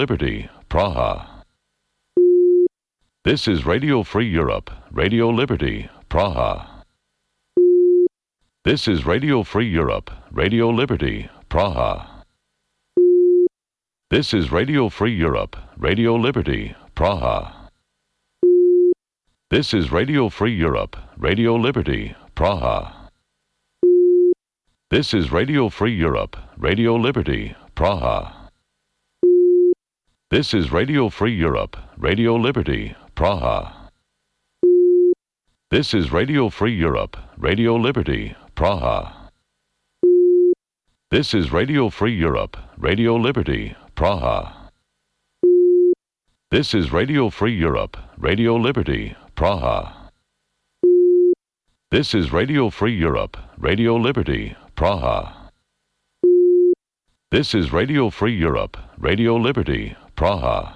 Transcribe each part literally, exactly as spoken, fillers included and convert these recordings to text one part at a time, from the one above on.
Liberty, Praha. This is Radio Free Europe, Radio Liberty, Praha. This is Radio Free Europe, Radio Liberty, Praha. This is Radio Free Europe, Radio Liberty, Praha. This is Radio Free Europe, Radio Liberty, Praha. This is Radio Free Europe, Radio Liberty, Praha. This is Radio Free Europe, Radio Liberty, Praha. This is Radio Free Europe, Radio Liberty, Praha. This is Radio Free Europe, Radio Liberty, Praha. This is Radio Free Europe, Radio Liberty, Praha. This is Radio Free Europe, Radio Liberty, Praha. This is Radio Free Europe, Radio Liberty, Praha.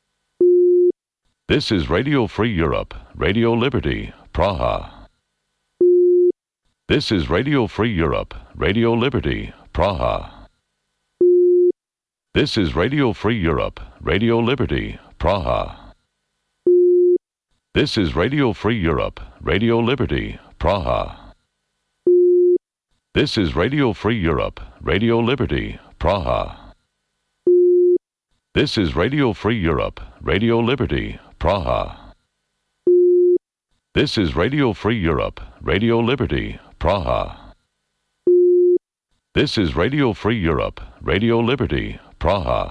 This is Radio Free Europe, Radio Liberty, Praha. This is Radio Free Europe, Radio Liberty, Praha. This is Radio Free Europe, Radio Liberty, Praha. This is Radio Free Europe, Radio Liberty, Praha. This is Radio Free Europe, Radio Liberty, Praha. This is Radio Free Europe, Radio Liberty, Praha. This is Radio Free Europe, Radio Liberty, Praha. This is Radio Free Europe, Radio Liberty, Praha.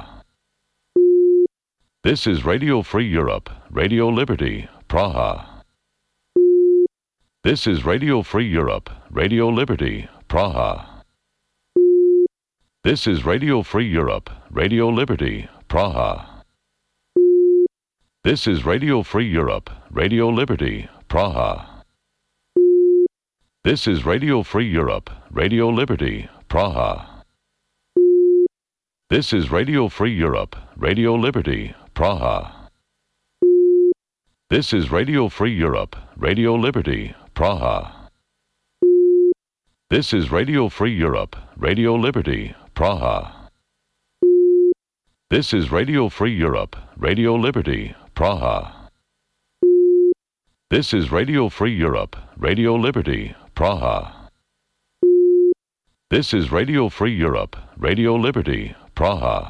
This is Radio Free Europe, Radio Liberty, Praha. This is Radio Free Europe, Radio Liberty, Praha. This is Radio Free Europe, Radio Liberty, Praha. This is Radio Free Europe, Radio Liberty, Praha. This is Radio Free Europe, Radio Liberty, Praha. This is Radio Free Europe, Radio Liberty, Praha. This is Radio Free Europe, Radio Liberty, Praha. This is Radio Free Europe, Radio Liberty, Praha. This is Radio Free Europe, Radio Liberty, Praha. This is Radio Free Europe, Radio Liberty, Praha. This is Radio Free Europe, Radio Liberty, Praha.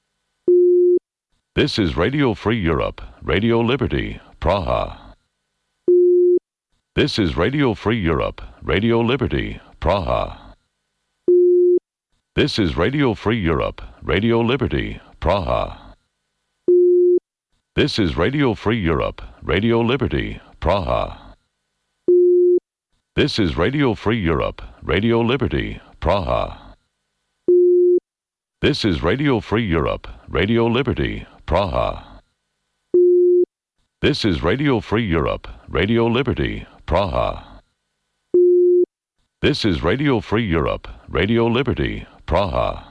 This is Radio Free Europe, Radio Liberty, Praha. This is Radio Free Europe, Radio Liberty, Praha. This is Radio Free Europe, Radio Liberty, Praha. This is Radio Free Europe, Radio Liberty, Praha. This is Radio Free Europe, Radio Liberty, Praha. This is Radio Free Europe, Radio Liberty, Praha. This is Radio Free Europe, Radio Liberty, Praha. This is Radio Free Europe, Radio Liberty, Praha.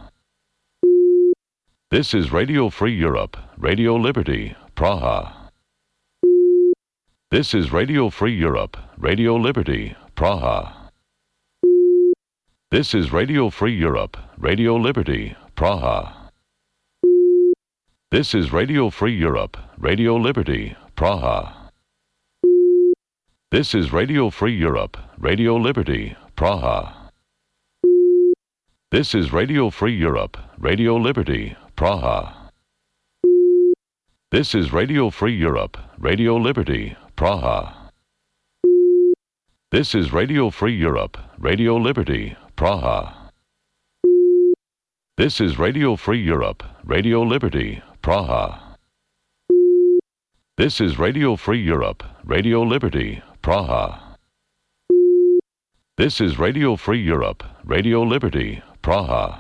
This is Radio Free Europe, Radio Liberty, Praha. This is Radio Free Europe, Radio Liberty, Praha. This is Radio Free Europe, Radio Liberty, Praha. This is Radio Free Europe, Radio Liberty, Praha. This is Radio Free Europe, Radio Liberty, Praha. This is Radio Free Europe, Radio Liberty, Praha. This is Radio Free Europe, Radio Liberty, Praha. This is Radio Free Europe, Radio Liberty, Praha. This is Radio Free Europe, Radio Liberty, Praha. This is Radio Free Europe, Radio Liberty, Praha. This is Radio Free Europe, Radio Liberty, Praha.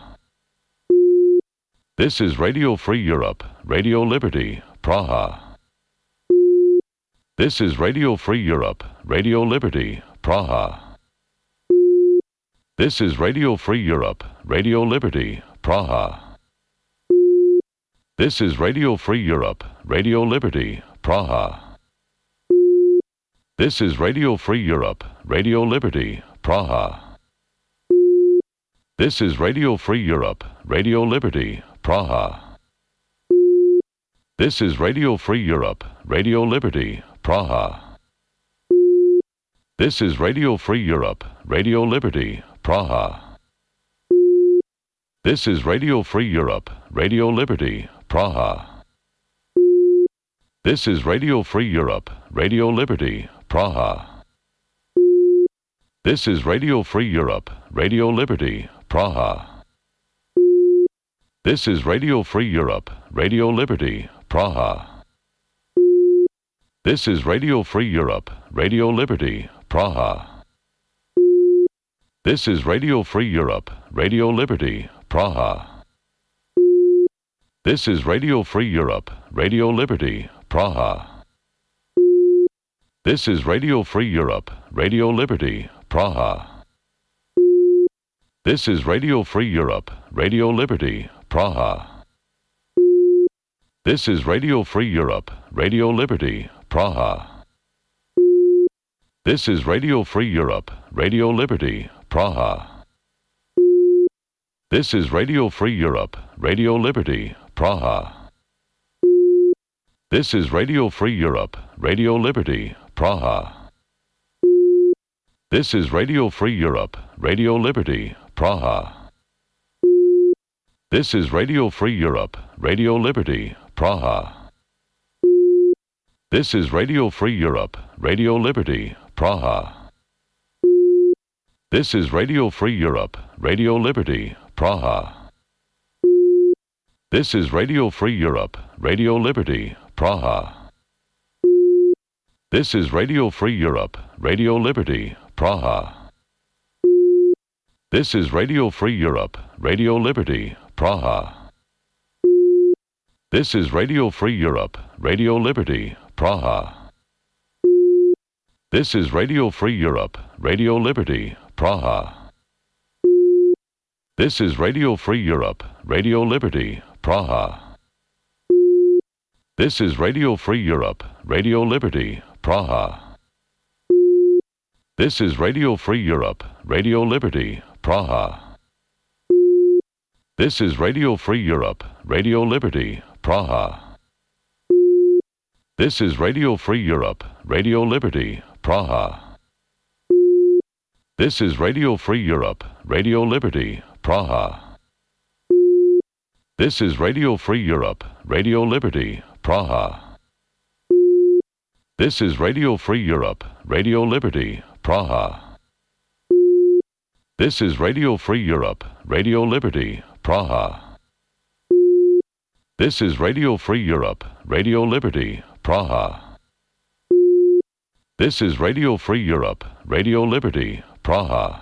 This is Radio Free Europe, Radio Liberty, Praha. This is Radio Free Europe, Radio Liberty, Praha. This is Radio Free Europe, Radio Liberty, Praha. This is Radio Free Europe, Radio Liberty, Praha. This is Radio Free Europe, Radio Liberty, Praha. This is Radio Free Europe, Radio Liberty, Praha. This is Radio Free Europe, Radio Liberty, Praha. This is Radio Free Europe, Radio Liberty, Praha. This is Radio Free Europe, Radio Liberty, Praha. This is Radio Free Europe, Radio Liberty, Praha. This is Radio Free Europe, Radio Liberty, Praha. This is Radio Free Europe, Radio Liberty, Praha. This is Radio Free Europe, Radio Liberty, Praha. This is Radio Free Europe, Radio Liberty, Praha. This is Radio Free Europe, Radio Liberty, Praha. This is Radio Free Europe, Radio Liberty, Praha. This is Radio Free Europe, Radio Liberty, Praha. This is Radio Free Europe, Radio Liberty, Praha. This is Radio Free Europe, Radio Liberty, Praha. This is Radio Free Europe, Radio Liberty, Praha. This is Radio Free Europe, Radio Liberty, Praha. This is Radio Free Europe, Radio Liberty, Praha. This is Radio Free Europe, Radio Liberty, Praha. This is Radio Free Europe, Radio Liberty, Praha. This is Radio Free Europe, Radio Liberty, Praha. This is Radio Free Europe, Radio Liberty, Praha. This is Radio Free Europe, Radio Liberty, Praha. This is Radio Free Europe, Radio Liberty, Praha. This is Radio Free Europe, Radio Liberty, Praha. This is Radio Free Europe, Radio Liberty, Praha. This is Radio Free Europe, Radio Liberty, Praha. This is Radio Free Europe, Radio Liberty, Praha. This is Radio Free Europe, Radio Liberty, Praha. This is Radio Free Europe, Radio Liberty, Praha. This is Radio Free Europe, Radio Liberty, Praha. This is Radio Free Europe, Radio Liberty, Praha. This is Radio Free Europe, Radio Liberty, Praha. This is Radio Free Europe, Radio Liberty, Praha. This is Radio Free Europe, Radio Liberty, Praha. This is Radio Free Europe, Radio Liberty, Praha. This is Radio Free Europe, Radio Liberty, Praha.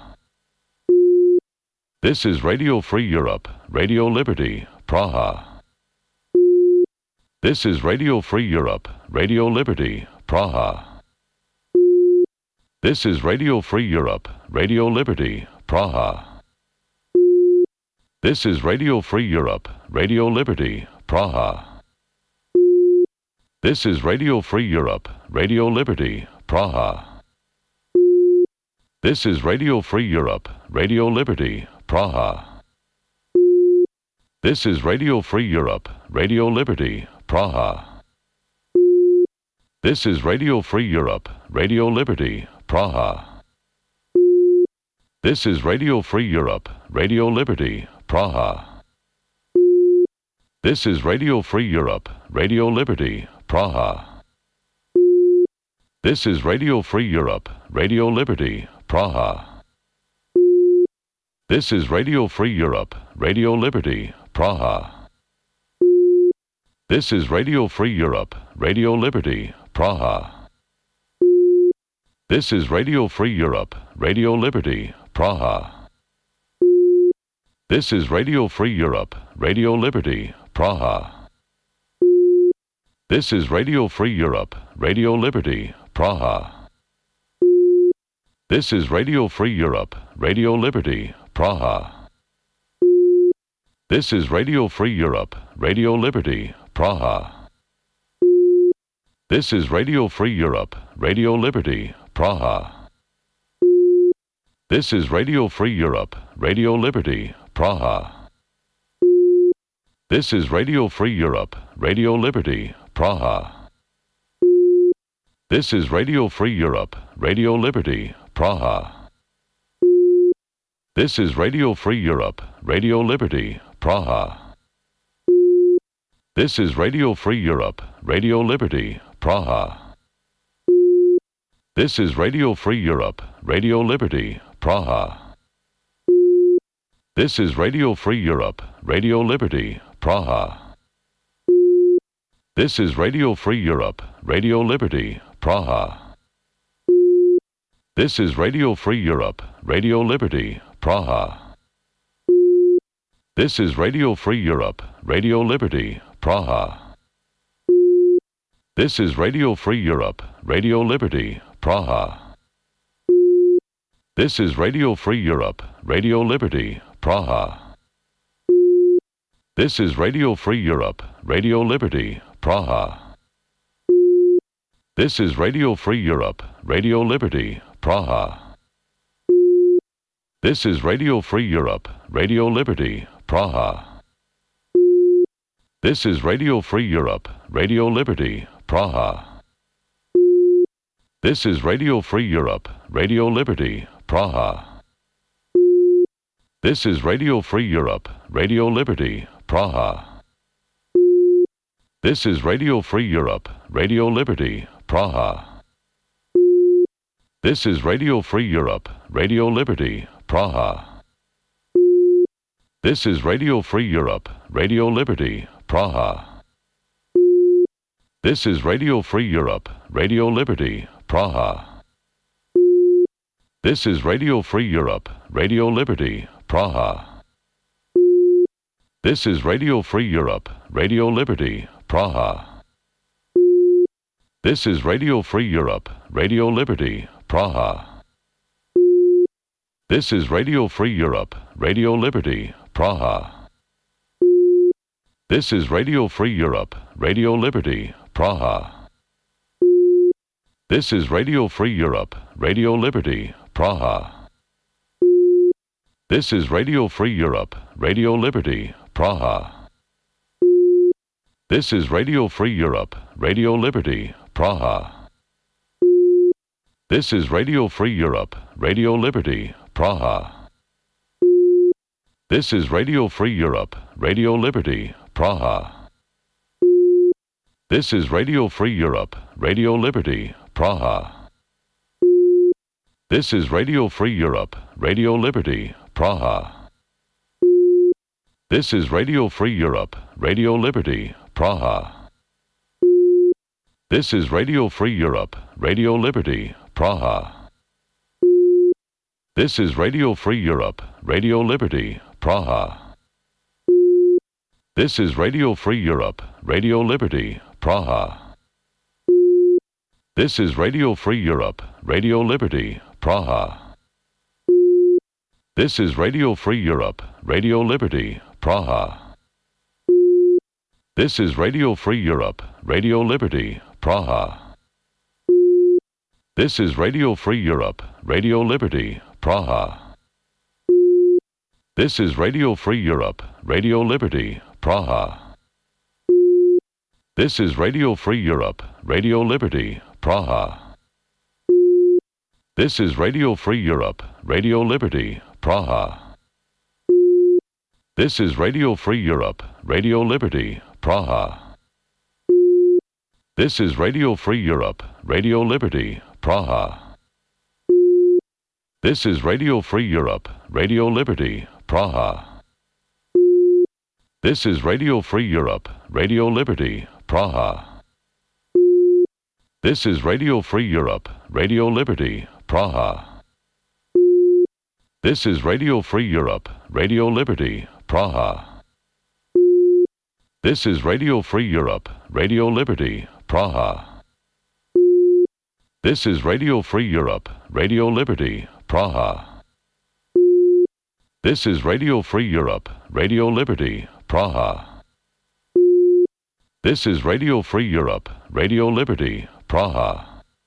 This is Radio Free Europe, Radio Liberty, Praha. This is Radio Free Europe, Radio Liberty, Praha. This is Radio Free Europe, Radio Liberty, Praha. This is Radio Free Europe, Radio Liberty, Praha. This is Radio Free Europe, Radio Liberty, Praha. This is Radio Free Europe, Radio Liberty, Praha. This is Radio Free Europe, Radio Liberty, Praha. This is Radio Free Europe, Radio Liberty, Praha. This is Radio Free Europe, Radio Liberty, Praha. This is Radio Free Europe, Radio Liberty, Praha. This is Radio Free Europe, Radio Liberty, Praha. This is Radio Free Europe, Radio Liberty, Praha. This is Radio Free Europe, Radio Liberty, Praha. This is Radio Free Europe, Radio Liberty, Praha. This is Radio Free Europe, Radio Liberty, Praha. This is Radio Free Europe, Radio Liberty, Praha. This is Radio Free Europe, Radio Liberty, Praha. This is Radio Free Europe, Radio Liberty, Praha. This is Radio Free Europe, Radio Liberty, Praha. This is Radio Free Europe, Radio Liberty, Praha. This is Radio Free Europe, Radio Liberty, Praha. This is Radio Free Europe, Radio Liberty, Praha. This is Radio Free Europe, Radio Liberty, Praha. This is Radio Free Europe, Radio Liberty, Praha. This is Radio Free Europe, Radio Liberty, Praha. This is Radio Free Europe, Radio Liberty, Praha. This is Radio Free Europe, Radio Liberty, Praha. This is Radio Free Europe, Radio Liberty, Praha. This is Radio Free Europe, Radio Liberty, Praha. This is Radio Free Europe, Radio Liberty, Praha. This is Radio Free Europe, Radio Liberty, Praha. This is Radio Free Europe, Radio Liberty, Praha. This is Radio Free Europe, Radio Liberty, Praha. This is Radio Free Europe, Radio Liberty, Praha. This is Radio Free Europe, Radio Liberty, Praha. This is Radio Free Europe, Radio Liberty, Praha. This is Radio Free Europe, Radio Liberty, Praha. This is Radio Free Europe, Radio Liberty, Praha. This is Radio Free Europe, Radio Liberty, Praha. This is Radio Free Europe, Radio Liberty, Praha. This is Radio Free Europe, Radio Liberty, Praha. This is Radio Free Europe, Radio Liberty, Praha. This is Radio Free Europe, Radio Liberty, Praha. This is Radio Free Europe, Radio Liberty, Praha. This is Radio Free Europe, Radio Liberty, Praha. This is Radio Free Europe, Radio Liberty, Praha. This is Radio Free Europe, Radio Liberty, Praha. This is Radio Free Europe, Radio Liberty, Praha. This is Radio Free Europe, Radio Liberty, Praha. This is Radio Free Europe, Radio Liberty, Praha. This is Radio Free Europe, Radio Liberty, Praha. This is Radio Free Europe, Radio Liberty, Praha. This is Radio Free Europe, Radio Liberty, Praha. This is Radio Free Europe, Radio Liberty, Praha. This is Radio Free Europe, Radio Liberty, Praha. This is Radio Free Europe, Radio Liberty, Praha. This is Radio Free Europe, Radio Liberty, Praha. This is Radio Free Europe, Radio Liberty, Praha. This is Radio Free Europe, Radio Liberty, Praha. This is Radio Free Europe, Radio Liberty, Praha. This is Radio Free Europe, Radio Liberty, Praha. This is Radio Free Europe, Radio Liberty, Praha. This is Radio Free Europe, Radio Liberty, Praha. This is Radio Free Europe, Radio Liberty, Praha. This is Radio Free Europe, Radio Liberty, Praha. This is Radio Free Europe, Radio Liberty, Praha. This is Radio Free Europe, Radio Liberty, Praha. This is Radio Free Europe, Radio Liberty, Praha. This is Radio Free Europe, Radio Liberty, Praha. This is Radio Free Europe, Radio Liberty, Praha. This is Radio Free Europe, Radio Liberty, Praha. This is Radio Free Europe, Radio Liberty, Praha. This is Radio Free Europe, Radio Liberty, Praha. This is Radio Free Europe, Radio Liberty, Praha.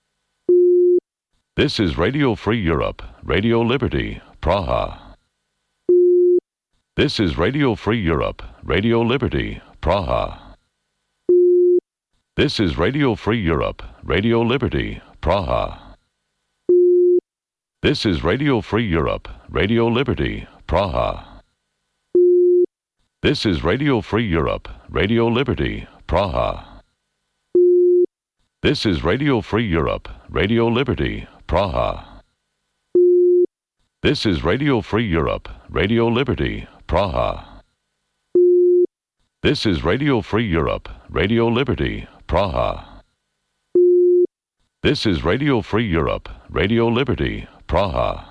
This is Radio Free Europe, Radio Liberty, Praha. This is Radio Free Europe, Radio Liberty, Praha. This is Radio Free Europe, Radio Liberty, Praha. This is Radio Free Europe, Radio Liberty, Praha. This is Radio Free Europe, Radio Liberty, Praha. This is Radio Free Europe, Radio Liberty, Praha. This is Radio Free Europe, Radio Liberty, Praha. This is Radio Free Europe, Radio Liberty, Praha. This is Radio Free Europe, Radio Liberty, Praha.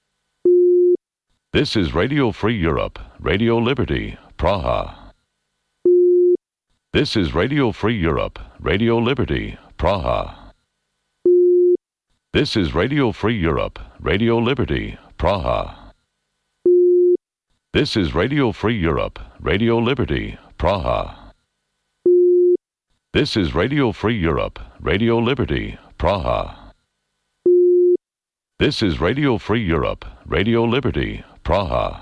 This is Radio Free Europe, Radio Liberty, Praha. This is Radio Free Europe, Radio Liberty, Praha. This is Radio Free Europe, Radio Liberty, Praha. This is Radio Free Europe, Radio Liberty, Praha. This is Radio Free Europe, Radio Liberty, Praha. This is Radio Free Europe, Radio Liberty, Praha.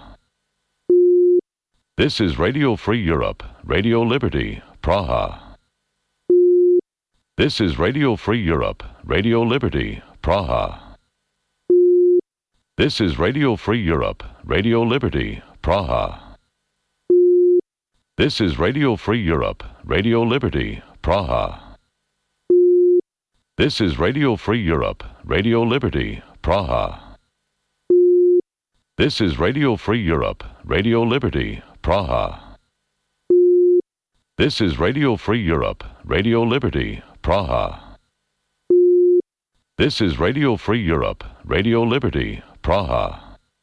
This is Radio Free Europe, Radio Liberty, Praha. This is Radio Free Europe, Radio Liberty, Praha. This is Radio Free Europe, Radio Liberty, Praha. This is Radio Free Europe, Radio Liberty, Praha. This is Radio Free Europe, Radio Liberty, Praha. This is Radio Free Europe, Radio Liberty, Praha. This is Radio Free Europe, Radio Liberty, Praha. This is Radio Free Europe, Radio Liberty, Praha.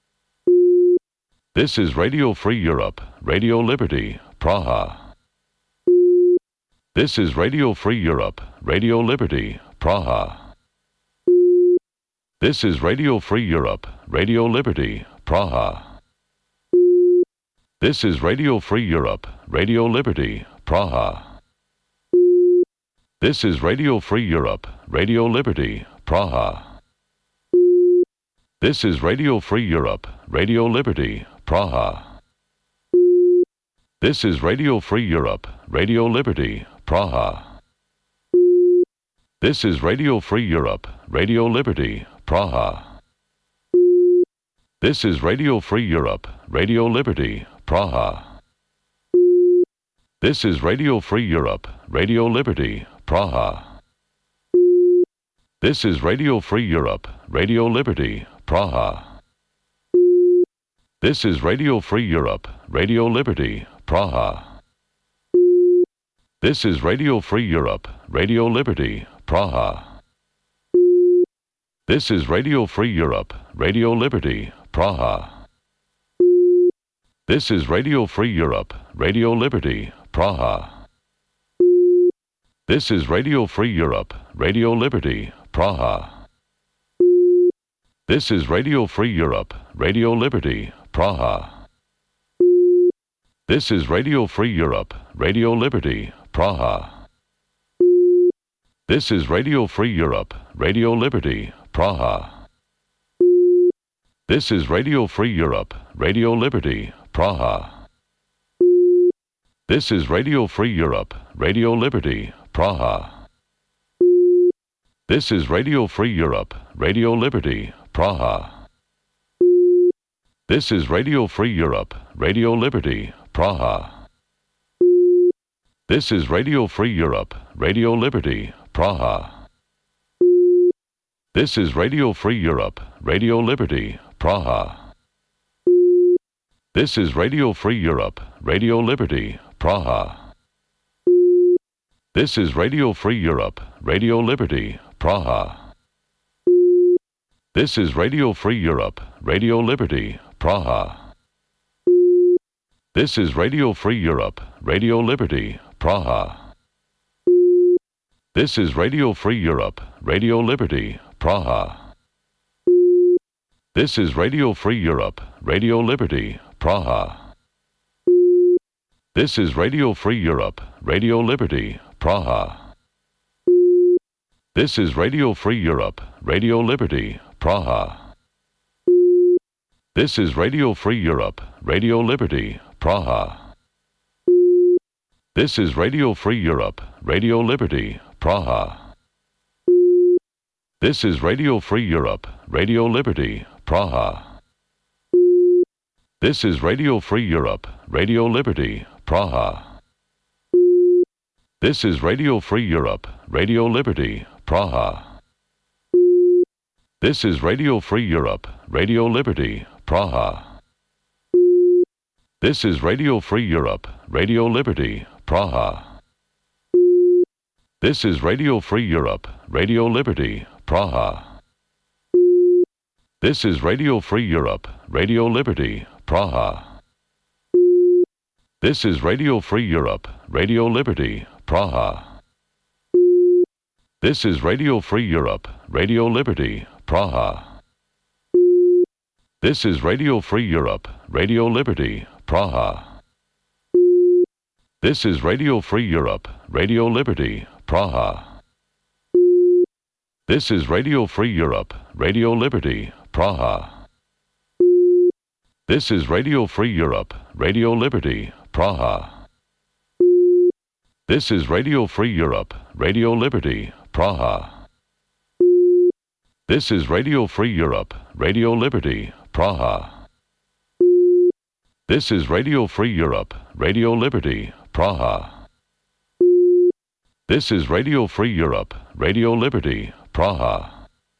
This is Radio Free Europe, Radio Liberty, Praha. This is Radio Free Europe, Radio Liberty, Praha. This is Radio Free Europe, Radio Liberty, Praha. This is Radio Free Europe, Radio Liberty, Praha. This is Radio Free Europe, Radio Liberty, Praha. This is Radio Free Europe, Radio Liberty, Praha. This is Radio Free Europe, Radio Liberty, Praha. This is Radio Free Europe, Radio Liberty, Praha. This is Radio Free Europe, Radio Liberty, Praha. This is Radio Free Europe, Radio Liberty, Praha. This is Radio Free Europe, Radio Liberty, Praha. This is Radio Free Europe, Radio Liberty, Praha. This is Radio Free Europe, Radio Liberty, Praha. This is Radio Free Europe, Radio Liberty, Praha. This is Radio Free Europe, Radio Liberty, Praha. This is Radio Free Europe, Radio Liberty, Praha. This is Radio Free Europe, Radio Liberty, Praha. This is Radio Free Europe, Radio Liberty, Praha. This is Radio Free Europe, Radio Liberty, Praha. This is Radio Free Europe, Radio Liberty, Praha. This is Radio Free Europe, Radio Liberty, Praha. This is Radio Free Europe, Radio Liberty, Praha. This is Radio Free Europe, Radio Liberty, Praha. This is Radio Free Europe, Radio Liberty, Praha. This is Radio Free Europe, Radio Liberty, Praha. This is Radio Free Europe, Radio Liberty, Praha. This is Radio Free Europe, Radio Liberty, Praha. This is Radio Free Europe, Radio Liberty, Praha. This is Radio Free Europe, Radio Liberty, Praha. This is Radio Free Europe, Radio Liberty, Praha. This is Radio Free Europe, Radio Liberty, Praha. This is Radio Free Europe, Radio Liberty, Praha. This is Radio Free Europe, Radio Liberty, Praha. This is Radio Free Europe, Radio Liberty, Praha. This is Radio Free Europe, Radio Liberty, Praha. This is Radio Free Europe, Radio Liberty, Praha. This is Radio Free Europe, Radio Liberty, Praha. This is Radio Free Europe, Radio Liberty, Praha. This is Radio Free Europe, Radio Liberty, Praha. This is Radio Free Europe, Radio Liberty, Praha. This is Radio Free Europe, Radio Liberty, Praha. This is Radio Free Europe, Radio Liberty, Praha. This is Radio Free Europe, Radio Liberty, Praha. This is Radio Free Europe, Radio Liberty, Praha. This is Radio Free Europe, Radio Liberty, Praha. This is Radio Free Europe, Radio Liberty, Praha. This is Radio Free Europe, Radio Liberty, Praha. This is Radio Free Europe, Radio Liberty, Praha. This is Radio Free Europe, Radio Liberty, Praha. This is Radio Free Europe, Radio Liberty, Praha. This is Radio Free Europe, Radio Liberty, Praha. This is Radio Free Europe, Radio Liberty, Praha.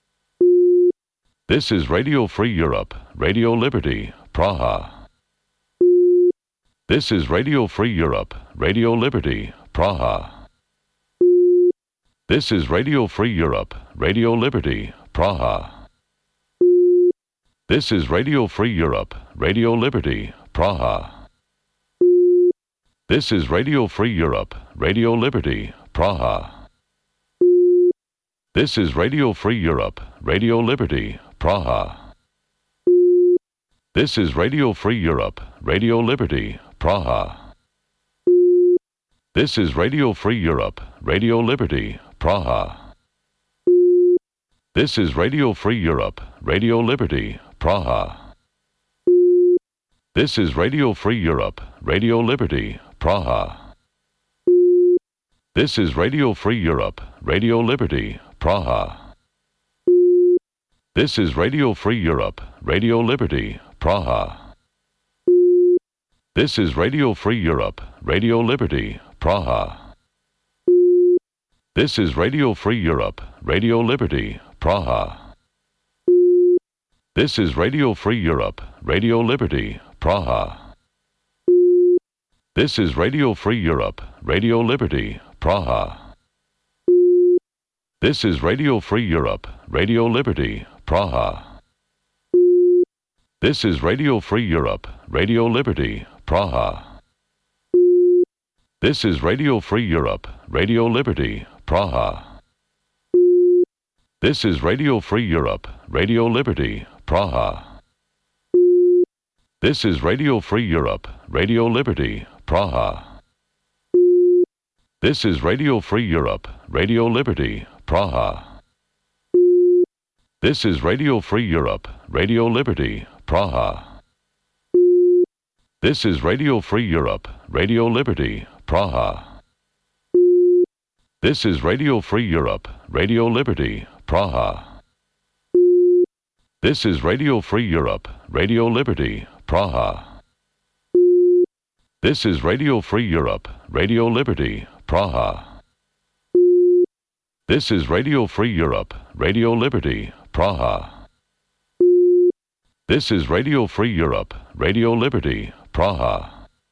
This is Radio Free Europe, Radio Liberty, Praha. This is Radio Free Europe, Radio Liberty, Praha. This is Radio Free Europe, Radio Liberty, Praha. This is Radio Free Europe, Radio Liberty, Praha. This is Radio Free Europe, Radio Liberty, Praha. This is Radio Free Europe, Radio Liberty, Praha. This is Radio Free Europe, Radio Liberty, Praha. This is Radio Free Europe, Radio Liberty, Praha. This is Radio Free Europe, Radio Liberty, Praha. This is Radio Free Europe, Radio Liberty, Praha. This is Radio Free Europe, Radio Liberty, Praha. This is Radio Free Europe, Radio Liberty, Praha. This is Radio Free Europe, Radio Liberty, Praha. This is Radio Free Europe, Radio Liberty, Praha. This is Radio Free Europe, Radio Liberty, Praha. This is Radio Free Europe, Radio Liberty, Praha. This is Radio Free Europe, Radio Liberty, Praha. This is Radio Free Europe, Radio Liberty, Praha. This is Radio Free Europe, Radio Liberty, Praha. This is Radio Free Europe, Radio Liberty, Praha. This is Radio Free Europe, Radio Liberty, Praha. This is Radio Free Europe, Radio Liberty, Praha. This is Radio Free Europe, Radio Liberty, Praha. This is Radio Free Europe, Radio Liberty, Praha. This is Radio Free Europe, Radio Liberty, Praha. This is Radio Free Europe, Radio Liberty, Praha. This is Radio Free Europe, Radio Liberty, Praha. This is Radio Free Europe, Radio Liberty, Praha. This is Radio Free Europe, Radio Liberty, Praha.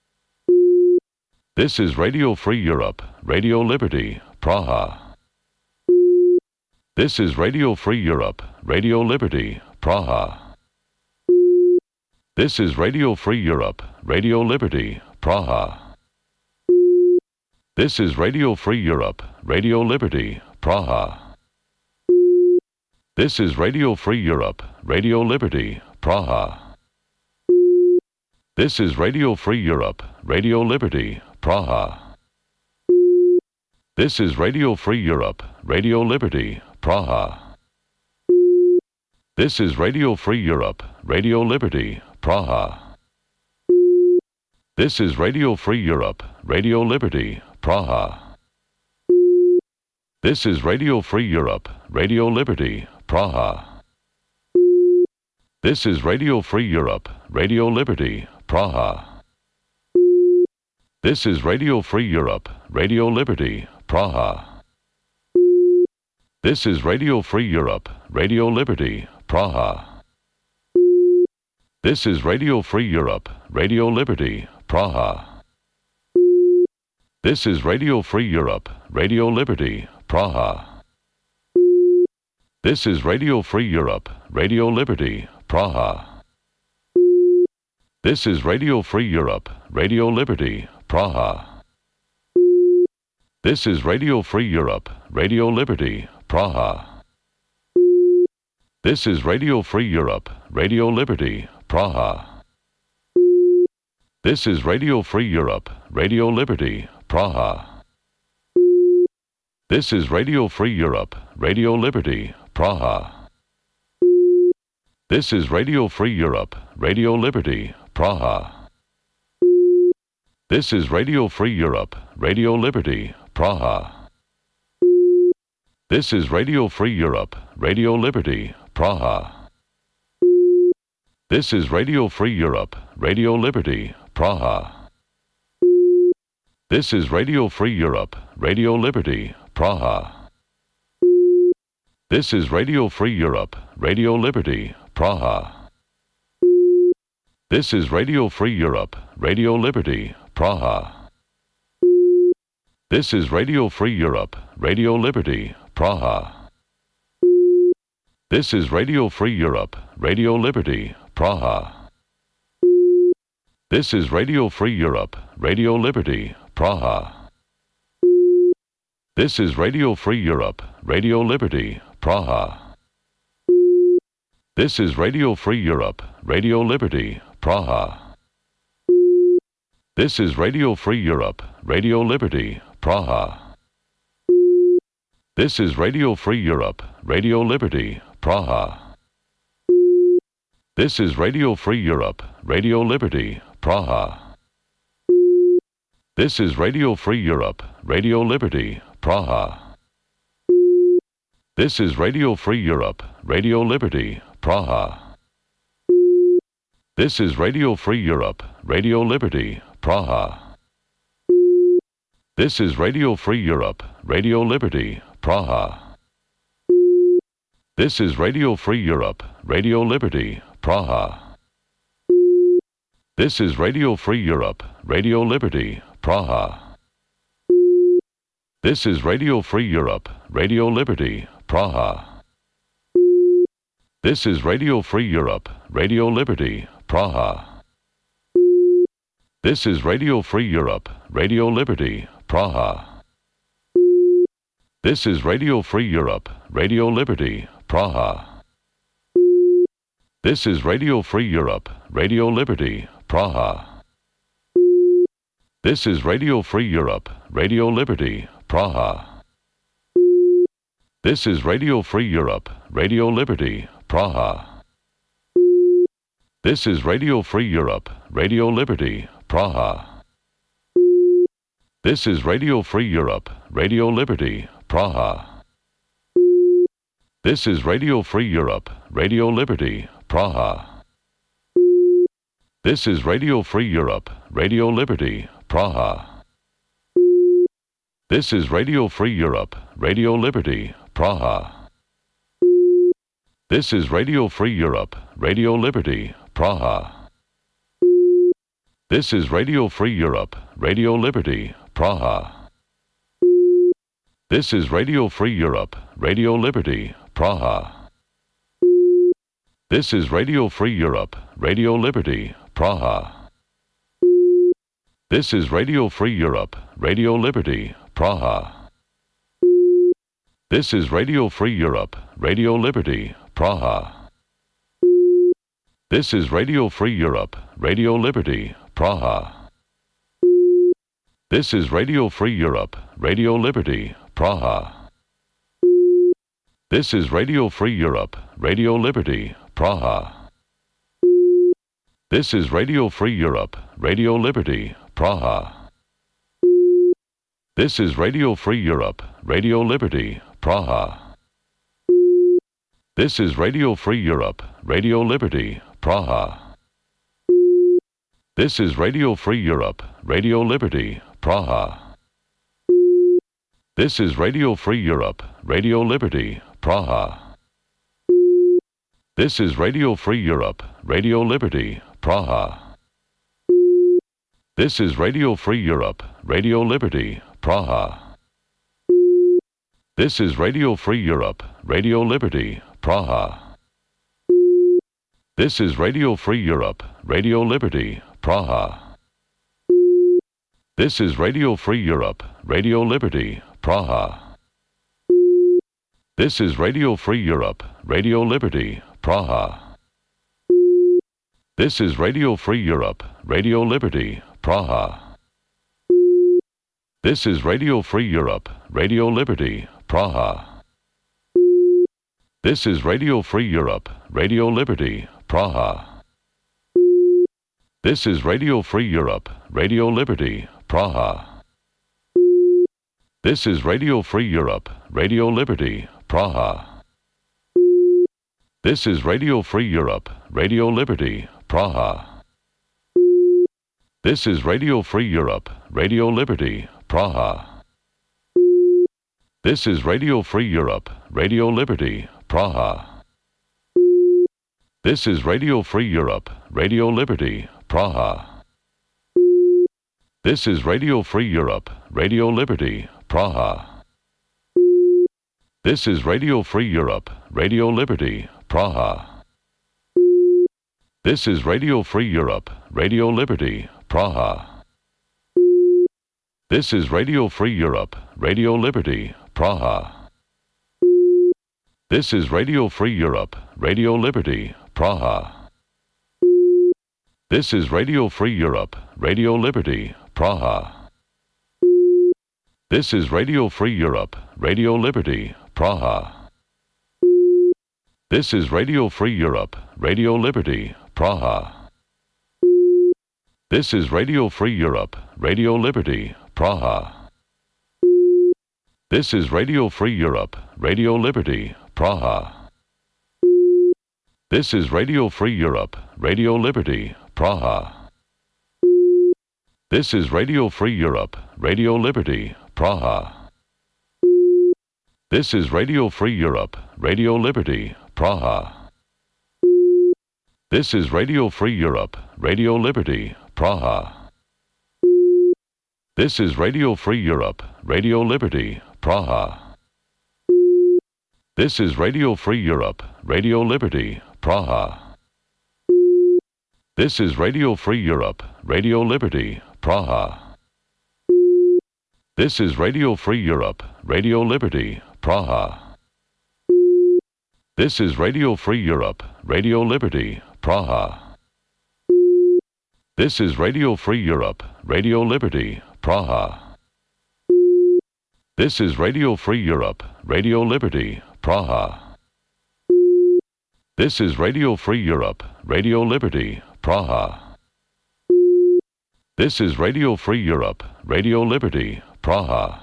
This is Radio Free Europe, Radio Liberty, Praha. This is Radio Free Europe, Radio Liberty, Praha. This is Radio Free Europe, Radio Liberty, Praha. This is Radio Free Europe, Radio Liberty, Praha. This is Radio Free Europe, Radio Liberty, Praha. This is Radio Free Europe, Radio Liberty, Praha. This is Radio Free Europe, Radio Liberty, Praha. This is Radio Free Europe, Radio Liberty, Praha. This is Radio Free Europe, Radio Liberty, Praha. This is Radio Free Europe, Radio Liberty, Praha. This is Radio Free Europe, Radio Liberty, Praha. This is Radio Free Europe, Radio Liberty, Praha. This is Radio Free Europe, Radio Liberty, Praha. This is Radio Free Europe, Radio Liberty, Praha. This is Radio Free Europe, Radio Liberty, Praha. This is Radio Free Europe, Radio Liberty, Praha. This is Radio Free Europe, Radio Liberty, Praha. This is Radio Free Europe, Radio Liberty, Praha. This is Radio Free Europe, Radio Liberty, Praha. This is Radio Free Europe, Radio Liberty, Praha. This is Radio Free Europe, Radio Liberty, Praha. This is Radio Free Europe, Radio Liberty, Praha. This is Radio Free Europe, Radio Liberty, Praha. This is Radio Free Europe, Radio Liberty, Praha. This is Radio Free Europe, Radio Liberty, Praha. This is Radio Free Europe, Radio Liberty, Praha. This is Radio Free Europe, Radio Liberty, Praha. This is Radio Free Europe, Radio Liberty, Praha. This is Radio Free Europe, Radio Liberty, Praha. This is Radio Free Europe, Radio Liberty, Praha. This is Radio Free Europe, Radio Liberty, Praha. This is Radio Free Europe, Radio Liberty, Praha. This is Radio Free Europe, Radio Liberty, Praha. This is Radio Free Europe, Radio Liberty, Praha. This is Radio Free Europe, Radio Liberty, Praha. This is Radio Free Europe, Radio Liberty, Praha. This is Radio Free Europe, Radio Liberty, Praha. This is Radio Free Europe, Radio Liberty, Praha. This is Radio Free Europe, Radio Liberty, Praha. This is Radio Free Europe, Radio Liberty, Praha. This is Radio Free Europe, Radio Liberty, Praha. This is Radio Free Europe, Radio Liberty, Praha. This is Radio Free Europe, Radio Liberty, Praha. This is Radio Free Europe, Radio Liberty, Praha. This is Radio Free Europe, Radio Liberty, Praha. This is Radio Free Europe, Radio Liberty, Praha. This is Radio Free Europe, Radio Liberty, Praha. This is Radio Free Europe, Radio Liberty, Praha. This is Radio Free Europe, Radio Liberty, Praha. This is Radio Free Europe, Radio Liberty, Praha. This is Radio Free Europe, Radio Liberty, Praha. This is Radio Free Europe, Radio Liberty, Praha. This is Radio Free Europe, Radio Liberty, Praha. This is Radio Free Europe, Radio Liberty, Praha. This is Radio Free Europe, Radio Liberty, Praha. This is Radio Free Europe, Radio Liberty, Praha. This is Radio Free Europe, Radio Liberty, Praha. This is Radio Free Europe, Radio Liberty, Praha. This is Radio Free Europe, Radio Liberty, Praha. This is Radio Free Europe, Radio Liberty, Praha. This is Radio Free Europe, Radio Liberty, Praha. This is Radio Free Europe, Radio Liberty, Praha. This is Radio Free Europe, Radio Liberty, Praha. This is Radio Free Europe, Radio Liberty, Praha. This is Radio Free Europe, Radio Liberty, Praha. This is Radio Free Europe, Radio Liberty, Praha. This is Radio Free Europe, Radio Liberty, Praha. This is Radio Free Europe, Radio Liberty, Praha. This is Radio Free Europe, Radio Liberty, Praha. This is Radio Free Europe, Radio Liberty, Praha. This is Radio Free Europe, Radio Liberty, Praha. This is Radio Free Europe, Radio Liberty, Praha. This is Radio Free Europe, Radio Liberty, Praha. This is Radio Free Europe, Radio Liberty, Praha. This is Radio Free Europe, Radio Liberty, Praha. This is Radio Free Europe, Radio Liberty, Praha. This is Radio Free Europe, Radio Liberty, Praha. This is Radio Free Europe, Radio Liberty, Praha. This is Radio Free Europe, Radio Liberty, Praha. This is Radio Free Europe, Radio Liberty, Praha. This is Radio Free Europe, Radio Liberty, Praha. This is Radio Free Europe, Radio Liberty, Praha. This is Radio Free Europe, Radio Liberty, Praha. This is Radio Free Europe, Radio Liberty, Praha. This is Radio Free Europe, Radio Liberty, Praha. This is Radio Free Europe, Radio Liberty, Praha. This is Radio Free Europe, Radio Liberty, Praha. This is Radio Free Europe, Radio Liberty, Praha. This is Radio Free Europe, Radio Liberty, Praha. This is Radio Free Europe, Radio Liberty, Praha. This is Radio Free Europe, Radio Liberty, Praha. This is Radio Free Europe, Radio Liberty, Praha. This is Radio Free Europe, Radio Liberty, Praha. This is Radio Free Europe, Radio Liberty, Praha. This is Radio Free Europe, Radio Liberty, Praha. This is Radio Free Europe, Radio Liberty, Praha. This is Radio Free Europe, Radio Liberty, Praha. This is Radio Free Europe, Radio Liberty, Praha. This is Radio Free Europe, Radio Liberty, Praha. This is Radio Free Europe, Radio Liberty, Praha. This is Radio Free Europe, Radio Liberty, Praha. This is Radio Free Europe, Radio Liberty, Praha. This is Radio Free Europe, Radio Liberty, Praha. This is Radio Free Europe, Radio Liberty, Praha. This is Radio Free Europe, Radio Liberty, Praha. This is Radio Free Europe, Radio Liberty, Praha.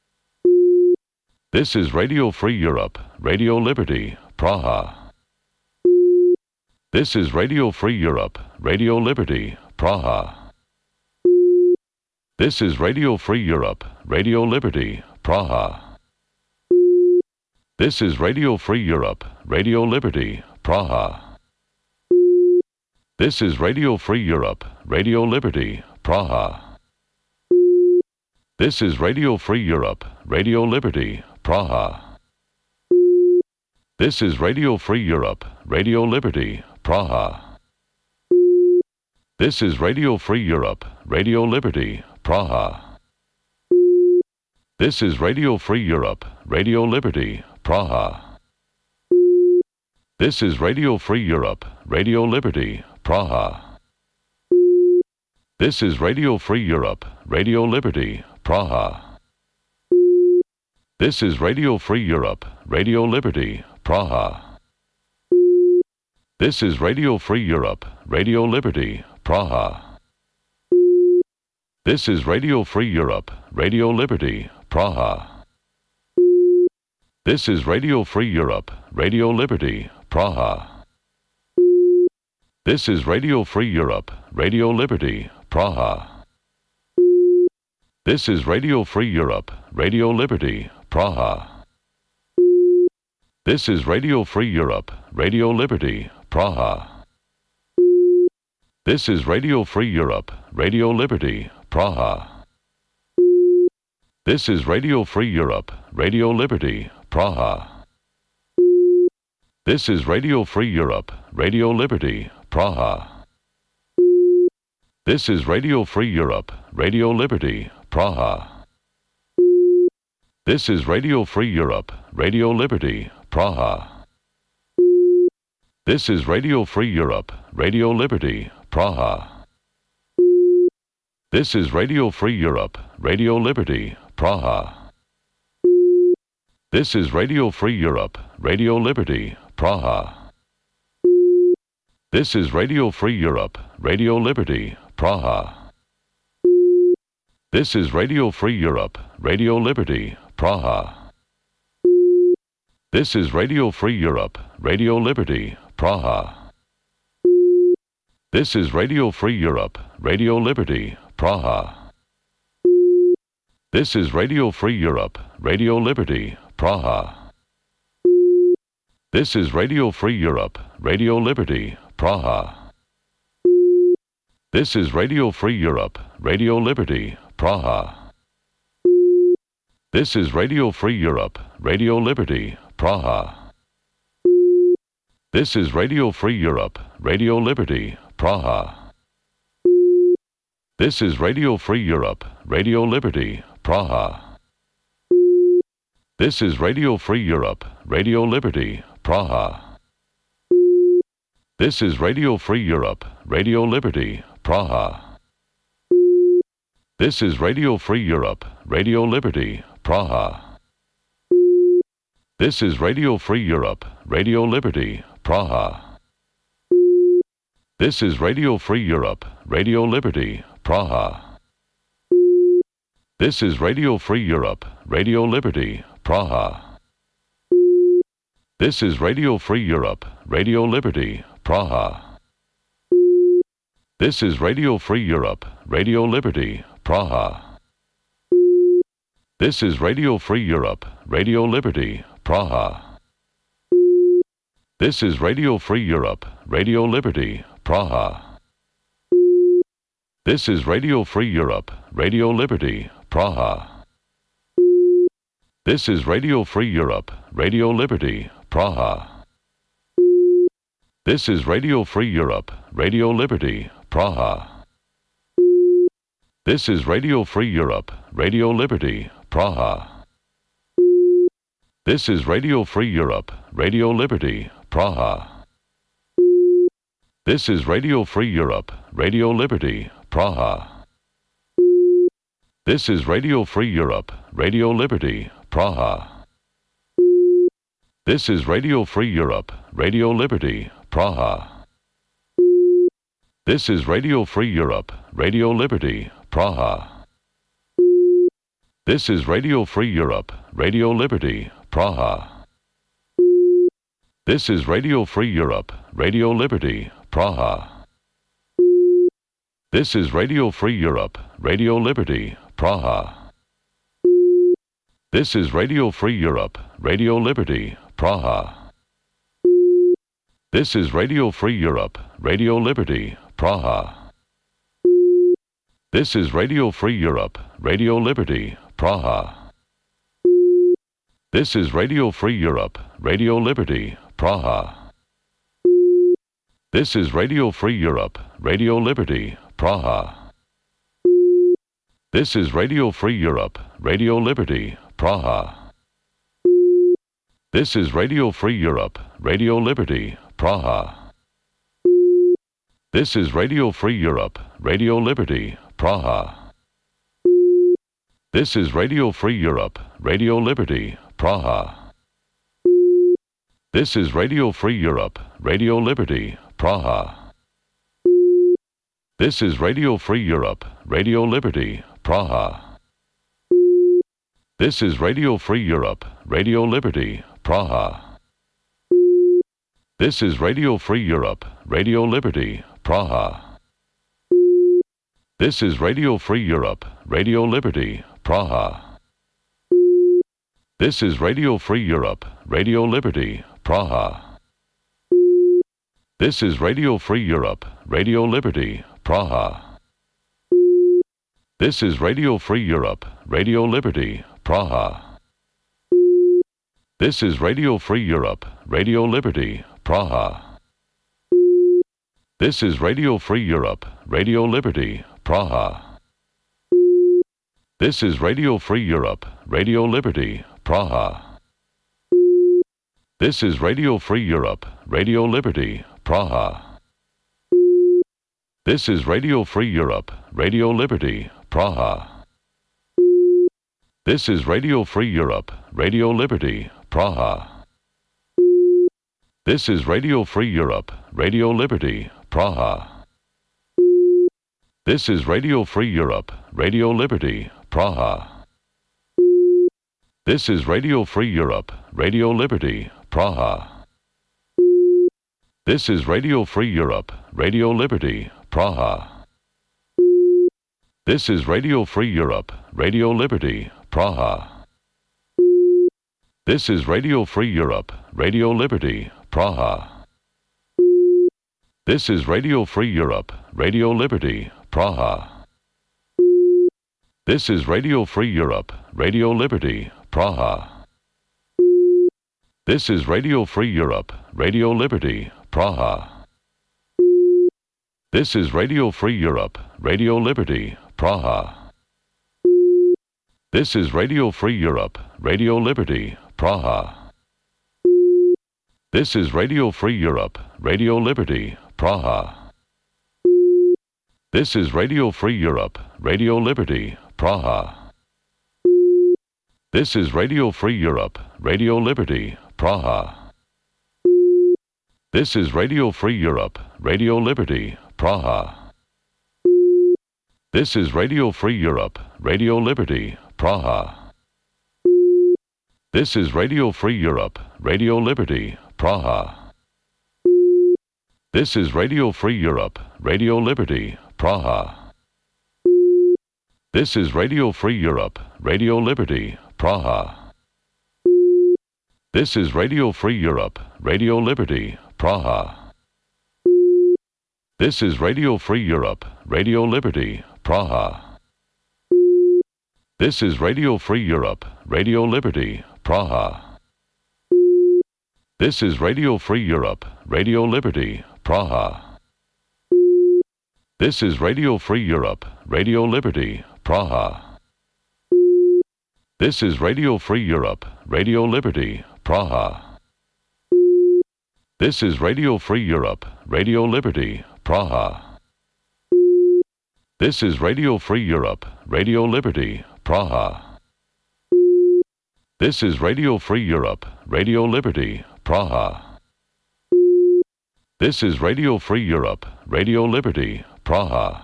This is Radio Free Europe, Radio Liberty, Praha. This is Radio Free Europe, Radio Liberty, Praha. This is Radio Free Europe, Radio Liberty, Praha. This is Radio Free Europe, Radio Liberty, Praha. This is Radio Free Europe, Radio Liberty, Praha. This is Radio Free Europe, Radio Liberty, Praha. This is Radio Free Europe, Radio Liberty, Praha. This is Radio Free Europe, Radio Liberty, Praha. This is Radio Free Europe, Radio Liberty, Praha. This is Radio Free Europe, Radio Liberty, Praha. This is Radio Free Europe, Radio Liberty, Praha. This is Radio Free Europe, Radio Liberty, Praha. This is Radio Free Europe, Radio Liberty, Praha. This is Radio Free Europe, Radio Liberty, Praha. This is Radio Free Europe, Radio Liberty, Praha. This is Radio Free Europe, Radio Liberty, Praha. This is Radio Free Europe, Radio Liberty, Praha. This is Radio Free Europe, Radio Liberty, Praha. This is Radio Free Europe, Radio Liberty, Praha. This is Radio Free Europe, Radio Liberty, Praha. This is Radio Free Europe, Radio Liberty, Praha. This is Radio Free Europe, Radio Liberty, Praha. This is Radio Free Europe, Radio Liberty, Praha. This is Radio Free Europe, Radio Liberty, Praha. This is Radio Free Europe, Radio Liberty, Praha. This is Radio Free Europe, Radio Liberty, Praha. This is Radio Free Europe, Radio Liberty, Praha. This is Radio Free Europe, Radio Liberty, Praha. This is Radio Free Europe, Radio Liberty, Praha. This is Radio Free Europe, Radio Liberty, Praha. This is Radio Free Europe, Radio Liberty, Praha. This is Radio Free Europe, Radio Liberty, Praha. This is Radio Free Europe, Radio Liberty, Praha. This is Radio Free Europe, Radio Liberty, Praha. This is Radio Free Europe, Radio Liberty, Praha. This is Radio Free Europe, Radio Liberty, Praha. This is Radio Free Europe, Radio Liberty, Praha. This is Radio Free Europe, Radio Liberty, Praha. This is Radio Free Europe, Radio Liberty, Praha. This is Radio Free Europe, Radio Liberty, Praha. This is Radio Free Europe, Radio Liberty, Praha. This is Radio Free Europe, Radio Liberty, Praha. This is Radio Free Europe, Radio Liberty, Praha. This is Radio Free Europe, Radio Liberty, Praha. This is Radio Free Europe, Radio Liberty, Praha. This is Radio Free Europe, Radio Liberty, Praha. This is Radio Free Europe, Radio Liberty, Praha. This is Radio Free Europe, Radio Liberty, Praha. This is Radio Free Europe, Radio Liberty, Praha. This is Radio Free Europe, Radio Liberty, Praha. This is Radio Free Europe, Radio Liberty, Praha. This is Radio Free Europe, Radio Liberty, Praha. This is Radio Free Europe, Radio Liberty, Praha. This is Radio Free Europe, Radio Liberty, Praha. This is Radio Free Europe, Radio Liberty, Praha. This is Radio Free Europe, Radio Liberty, Praha. This is Radio Free Europe, Radio Liberty, Praha. This is Radio Free Europe, Radio Liberty, Praha. This is Radio Free Europe, Radio Liberty, Praha. This is Radio Free Europe, Radio Liberty, Praha. This is Radio Free Europe, Radio Liberty, Praha. This is Radio Free Europe, Radio Liberty, Praha. This is Radio Free Europe, Radio Liberty, Praha. This is Radio Free Europe, Radio Liberty, Praha. This is Radio Free Europe, Radio Liberty, Praha. This is Radio Free Europe, Radio Liberty, Praha. This is Radio Free Europe, Radio Liberty, Praha. This is Radio Free Europe, Radio Liberty, Praha. This is Radio Free Europe, Radio Liberty, Praha. This is Radio Free Europe, Radio Liberty, Praha. This is Radio Free Europe, Radio Liberty, Praha. This is Radio Free Europe, Radio Liberty, Praha. This is Radio Free Europe, Radio Liberty, Praha. This is Radio Free Europe, Radio Liberty, Praha. This is Radio Free Europe, Radio Liberty, Praha. This is Radio Free Europe, Radio Liberty, Praha. This is Radio Free Europe, Radio Liberty, Praha. This is Radio Free Europe, Radio Liberty, Praha. This is Radio Free Europe, Radio Liberty, Praha. This is Radio Free Europe, Radio Liberty, Praha. This is Radio Free Europe, Radio Liberty, Praha. This is Radio Free Europe, Radio Liberty, Praha. This is Radio Free Europe, Radio Liberty, Praha. This is Radio Free Europe, Radio Liberty, Praha. This is Radio Free Europe, Radio Liberty, Praha. This is Radio Free Europe, Radio Liberty, Praha. This is Radio Free Europe, Radio Liberty, Praha. This is Radio Free Europe, Radio Liberty, Praha. This is Radio Free Europe, Radio Liberty, Praha. This is Radio Free Europe, Radio Liberty, Praha. This is Radio Free Europe, Radio Liberty, Praha. This is Radio Free Europe, Radio Liberty, Praha. This is Radio Free Europe, Radio Liberty, Praha. This is Radio Free Europe, Radio Liberty, Praha. This is Radio Free Europe, Radio Liberty, Praha. This is Radio Free Europe, Radio Liberty, Praha. This is Radio Free Europe, Radio Liberty, Praha. This is Radio Free Europe, Radio Liberty, Praha. This is Radio Free Europe, Radio Liberty, Praha. This is Radio Free Europe, Radio Liberty, Praha. This is Radio Free Europe, Radio Liberty, Praha. This is Radio Free Europe, Radio Liberty, Praha. This is Radio Free Europe, Radio Liberty, Praha. This is Radio Free Europe, Radio Liberty, Praha. This is Radio Free Europe, Radio Liberty, Praha. This is Radio Free Europe, Radio Liberty, Praha. This is Radio Free Europe, Radio Liberty, Praha. This is Radio Free Europe, Radio Liberty, Praha. This is Radio Free Europe, Radio Liberty, Praha. This is Radio Free Europe, Radio Liberty, Praha.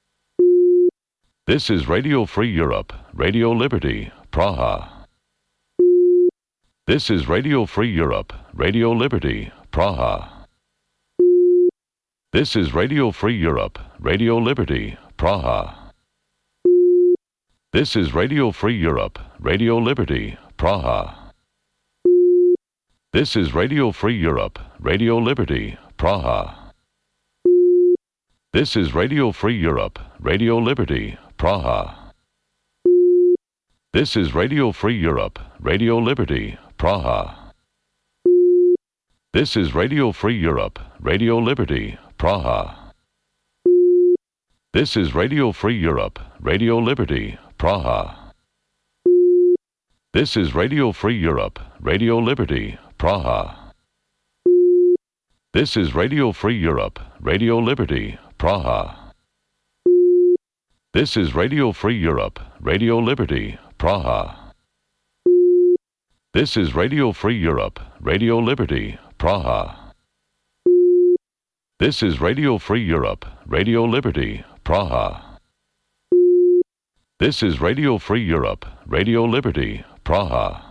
This is Radio Free Europe, Radio Liberty, Praha. This is Radio Free Europe, Radio Liberty, Praha. This is Radio Free Europe, Radio Liberty, Praha. This is Radio Free Europe, Radio Liberty, Praha. This is Radio Free Europe, Radio Liberty, Praha. This is Radio Free Europe, Radio Liberty, Praha. This is Radio Free Europe, Radio Liberty, Praha. This is Radio Free Europe, Radio Liberty, Praha. This is Radio Free Europe, Radio Liberty, Praha. This is Radio Free Europe, Radio Liberty, Praha. This is Radio Free Europe, Radio Liberty, Praha. This is Radio Free Europe, Radio Liberty, Praha. This is Radio Free Europe, Radio Liberty, Praha. This is Radio Free Europe, Radio Liberty, Praha. This is Radio Free Europe, Radio Liberty, Praha.